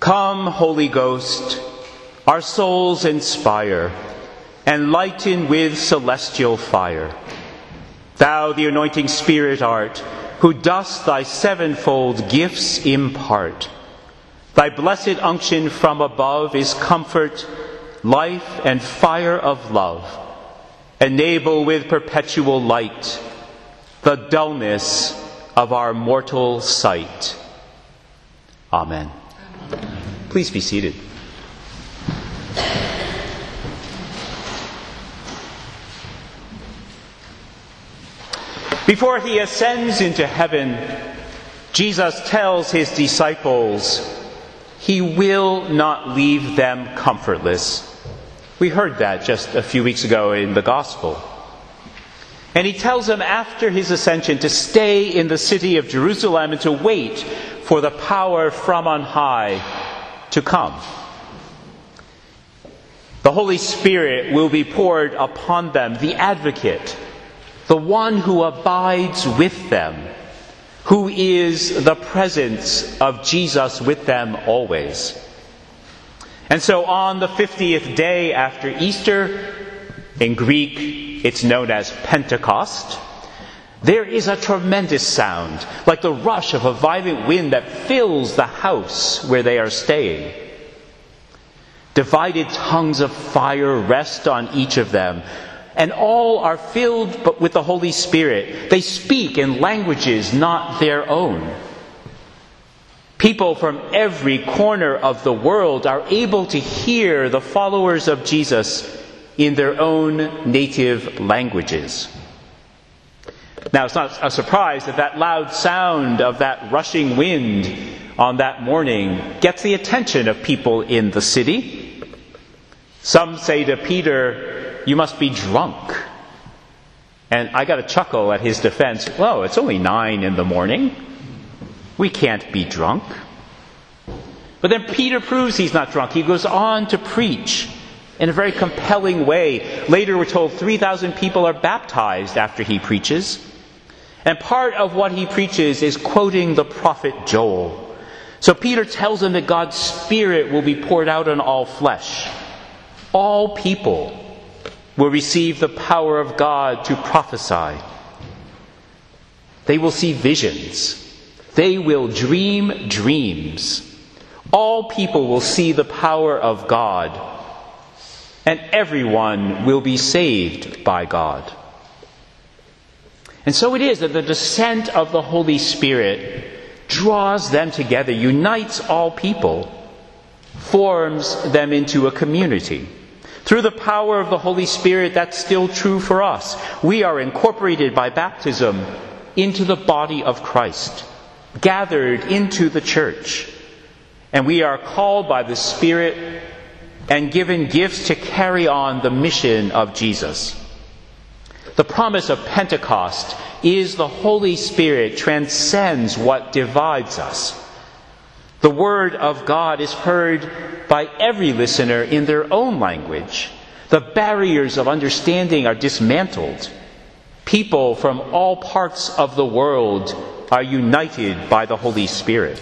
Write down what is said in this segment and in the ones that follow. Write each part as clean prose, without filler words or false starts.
Come, Holy Ghost, our souls inspire, and lighten with celestial fire. Thou, the anointing Spirit art, who dost thy sevenfold gifts impart. Thy blessed unction from above is comfort, life, and fire of love. Enable with perpetual light the dullness of our mortal sight. Amen. Please be seated. Before he ascends into heaven, Jesus tells his disciples he will not leave them comfortless. We heard that just a few weeks ago in the Gospel. And he tells them after his ascension to stay in the city of Jerusalem and to wait for the power from on high to come. The Holy Spirit will be poured upon them, the Advocate, the one who abides with them, who is the presence of Jesus with them always. And so on the 50th day after Easter, in Greek it's known as Pentecost, there is a tremendous sound, like the rush of a violent wind that fills the house where they are staying. Divided tongues of fire rest on each of them, and all are filled with the Holy Spirit. They speak in languages not their own. People from every corner of the world are able to hear the followers of Jesus in their own native languages. Now, it's not a surprise that that loud sound of that rushing wind on that morning gets the attention of people in the city. Some say to Peter, "You must be drunk." And I got a chuckle at his defense. "Well, it's only 9 a.m. We can't be drunk." But then Peter proves he's not drunk. He goes on to preach in a very compelling way. Later we're told 3,000 people are baptized after he preaches. And part of what he preaches is quoting the prophet Joel. So Peter tells them that God's Spirit will be poured out on all flesh. All people will receive the power of God to prophesy. They will see visions. They will dream dreams. All people will see the power of God. And everyone will be saved by God. And so it is that the descent of the Holy Spirit draws them together, unites all people, forms them into a community. Through the power of the Holy Spirit, that's still true for us. We are incorporated by baptism into the body of Christ, gathered into the church. And we are called by the Spirit and given gifts to carry on the mission of Jesus. The promise of Pentecost is the Holy Spirit transcends what divides us. The Word of God is heard by every listener in their own language. The barriers of understanding are dismantled. People from all parts of the world are united by the Holy Spirit.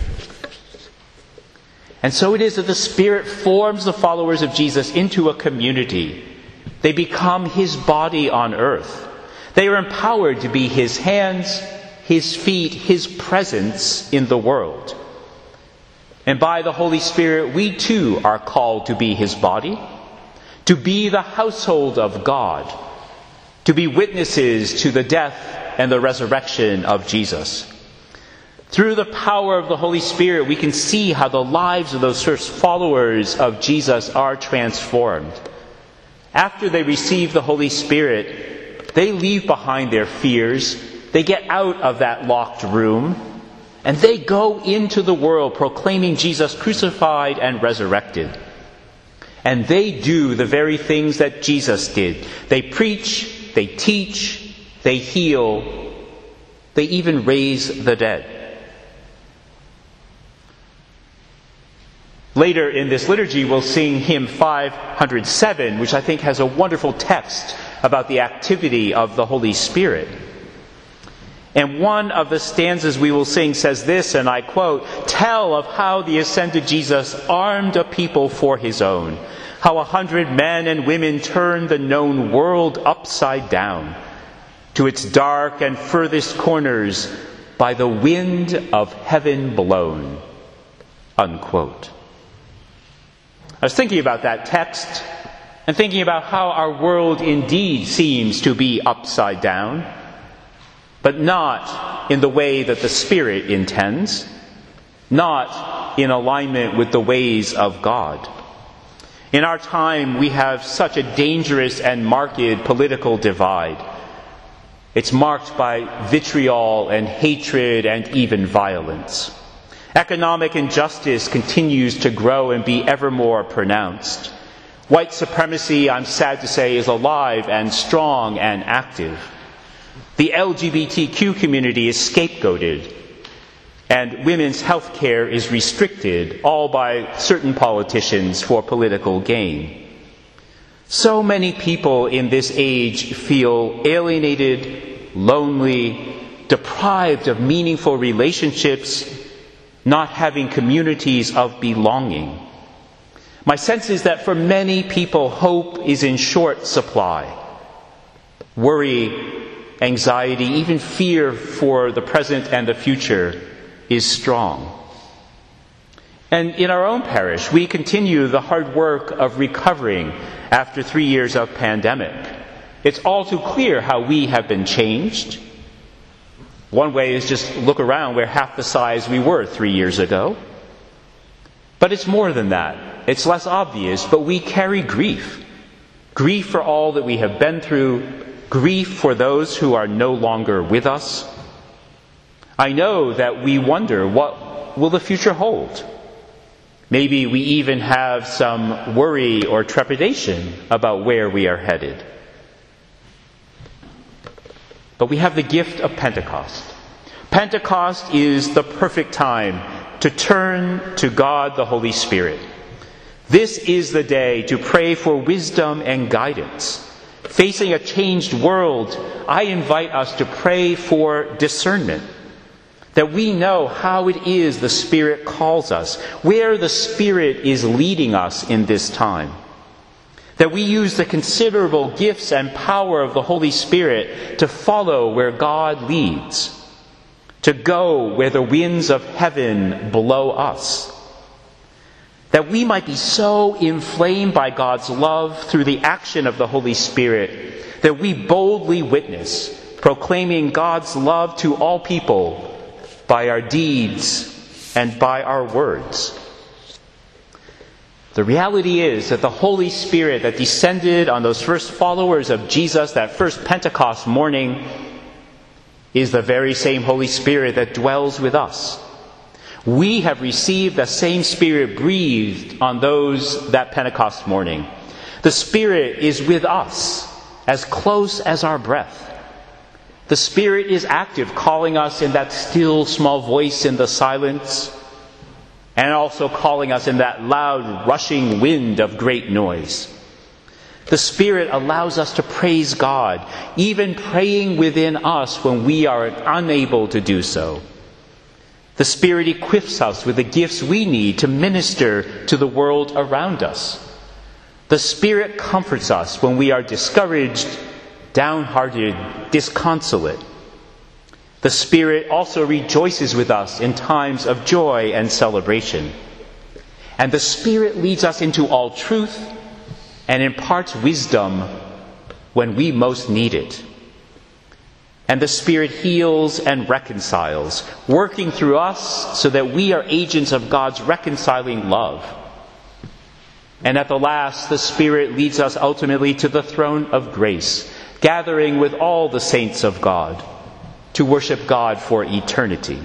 And so it is that the Spirit forms the followers of Jesus into a community. They become His body on earth. They are empowered to be His hands, His feet, His presence in the world. And by the Holy Spirit, we too are called to be His body, to be the household of God, to be witnesses to the death and the resurrection of Jesus. Through the power of the Holy Spirit, we can see how the lives of those first followers of Jesus are transformed. After they receive the Holy Spirit, they leave behind their fears. They get out of that locked room, and they go into the world proclaiming Jesus crucified and resurrected. And they do the very things that Jesus did. They preach, they teach, they heal, they even raise the dead. Later in this liturgy, we'll sing hymn 507, which I think has a wonderful text about the activity of the Holy Spirit. And one of the stanzas we will sing says this, and I quote, "Tell of how the ascended Jesus armed a people for his own, how 100 men and women turned the known world upside down, to its dark and furthest corners by the wind of heaven blown." Unquote. I was thinking about that text and thinking about how our world indeed seems to be upside down, but not in the way that the Spirit intends, not in alignment with the ways of God. In our time, we have such a dangerous and marked political divide. It's marked by vitriol and hatred and even violence. Economic injustice continues to grow and be ever more pronounced. White supremacy, I'm sad to say, is alive and strong and active. The LGBTQ community is scapegoated, and women's health care is restricted, all by certain politicians for political gain. So many people in this age feel alienated, lonely, deprived of meaningful relationships, not having communities of belonging. My sense is that for many people, hope is in short supply. Worry, anxiety, even fear for the present and the future is strong. And in our own parish, we continue the hard work of recovering after 3 years of pandemic. It's all too clear how we have been changed. One way is just look around. We're half the size we were 3 years ago. But it's more than that. It's less obvious, but we carry grief. Grief for all that we have been through, grief for those who are no longer with us. I know that we wonder, what will the future hold? Maybe we even have some worry or trepidation about where we are headed. But we have the gift of Pentecost. Pentecost is the perfect time to turn to God the Holy Spirit. This is the day to pray for wisdom and guidance. Facing a changed world, I invite us to pray for discernment, that we know how it is the Spirit calls us, where the Spirit is leading us in this time, that we use the considerable gifts and power of the Holy Spirit to follow where God leads, to go where the winds of heaven blow us, that we might be so inflamed by God's love through the action of the Holy Spirit that we boldly witness, proclaiming God's love to all people by our deeds and by our words. The reality is that the Holy Spirit that descended on those first followers of Jesus that first Pentecost morning is the very same Holy Spirit that dwells with us. We have received the same Spirit breathed on those that Pentecost morning. The Spirit is with us, as close as our breath. The Spirit is active, calling us in that still small voice in the silence, and also calling us in that loud rushing wind of great noise. The Spirit allows us to praise God, even praying within us when we are unable to do so. The Spirit equips us with the gifts we need to minister to the world around us. The Spirit comforts us when we are discouraged, downhearted, disconsolate. The Spirit also rejoices with us in times of joy and celebration. And the Spirit leads us into all truth and imparts wisdom when we most need it. And the Spirit heals and reconciles, working through us so that we are agents of God's reconciling love. And at the last, the Spirit leads us ultimately to the throne of grace, gathering with all the saints of God to worship God for eternity.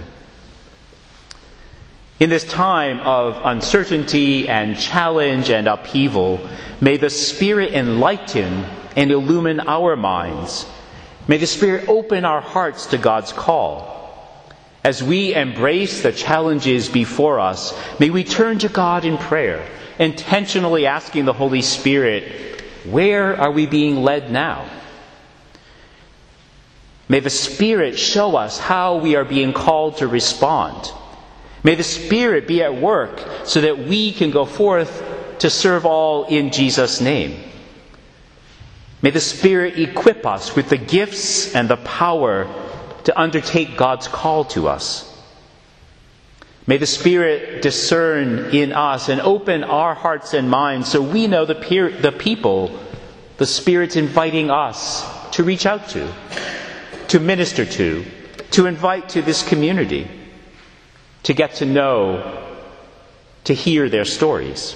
In this time of uncertainty and challenge and upheaval, may the Spirit enlighten and illumine our minds. May the Spirit open our hearts to God's call. As we embrace the challenges before us, may we turn to God in prayer, intentionally asking the Holy Spirit, where are we being led now? May the Spirit show us how we are being called to respond. May the Spirit be at work so that we can go forth to serve all in Jesus' name. May the Spirit equip us with the gifts and the power to undertake God's call to us. May the Spirit discern in us and open our hearts and minds so we know the people the Spirit's inviting us to reach out to minister to invite to this community, to get to know, to hear their stories.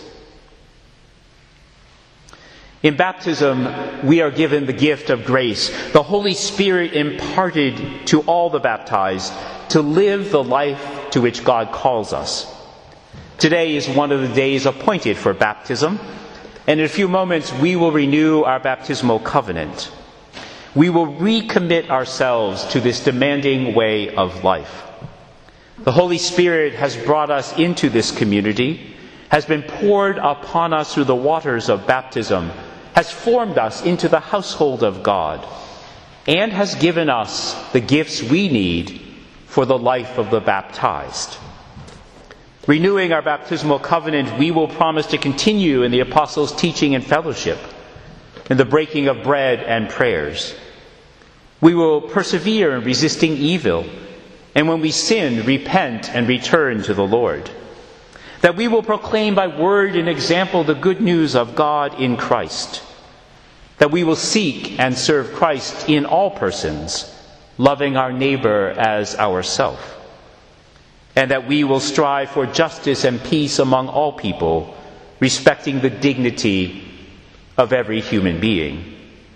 In baptism, we are given the gift of grace, the Holy Spirit imparted to all the baptized to live the life to which God calls us. Today is one of the days appointed for baptism, and in a few moments we will renew our baptismal covenant. We will recommit ourselves to this demanding way of life. The Holy Spirit has brought us into this community, has been poured upon us through the waters of baptism, has formed us into the household of God, and has given us the gifts we need for the life of the baptized. Renewing our baptismal covenant, we will promise to continue in the apostles' teaching and fellowship, in the breaking of bread and prayers. We will persevere in resisting evil, and when we sin, repent and return to the Lord. That we will proclaim by word and example the good news of God in Christ. That we will seek and serve Christ in all persons, loving our neighbor as ourself. And that we will strive for justice and peace among all people, respecting the dignity of every human being.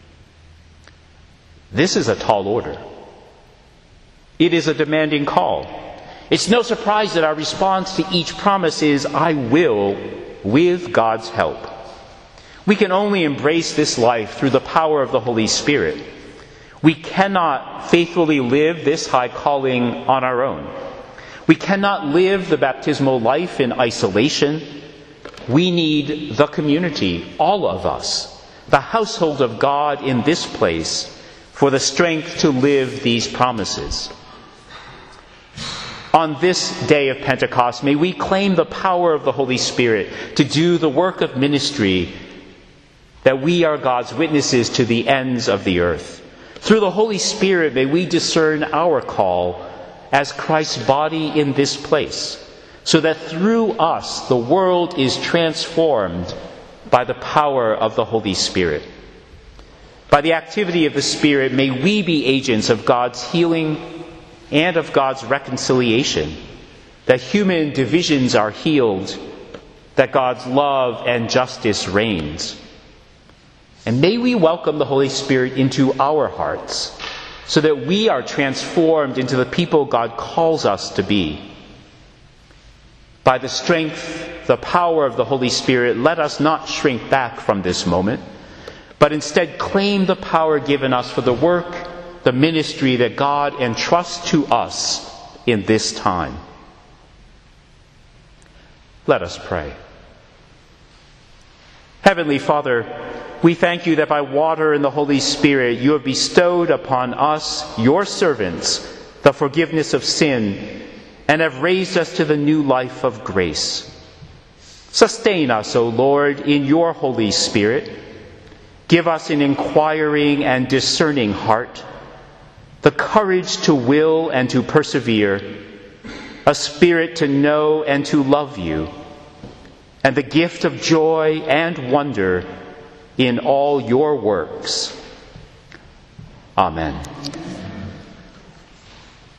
This is a tall order. It is a demanding call. It's no surprise that our response to each promise is, I will, with God's help. We can only embrace this life through the power of the Holy Spirit. We cannot faithfully live this high calling on our own. We cannot live the baptismal life in isolation. We need the community, all of us, the household of God in this place, for the strength to live these promises. On this day of Pentecost, may we claim the power of the Holy Spirit to do the work of ministry, that we are God's witnesses to the ends of the earth. Through the Holy Spirit, may we discern our call as Christ's body in this place, so that through us the world is transformed by the power of the Holy Spirit. By the activity of the Spirit, may we be agents of God's healing and of God's reconciliation, that human divisions are healed, that God's love and justice reigns. And may we welcome the Holy Spirit into our hearts, so that we are transformed into the people God calls us to be. By the strength, the power of the Holy Spirit, let us not shrink back from this moment, but instead claim the power given us for the work, the ministry that God entrusts to us in this time. Let us pray. Heavenly Father, we thank you that by water and the Holy Spirit you have bestowed upon us, your servants, the forgiveness of sin, and have raised us to the new life of grace. Sustain us, O Lord, in your Holy Spirit. Give us an inquiring and discerning heart, the courage to will and to persevere, a spirit to know and to love you, and the gift of joy and wonder in all your works. Amen.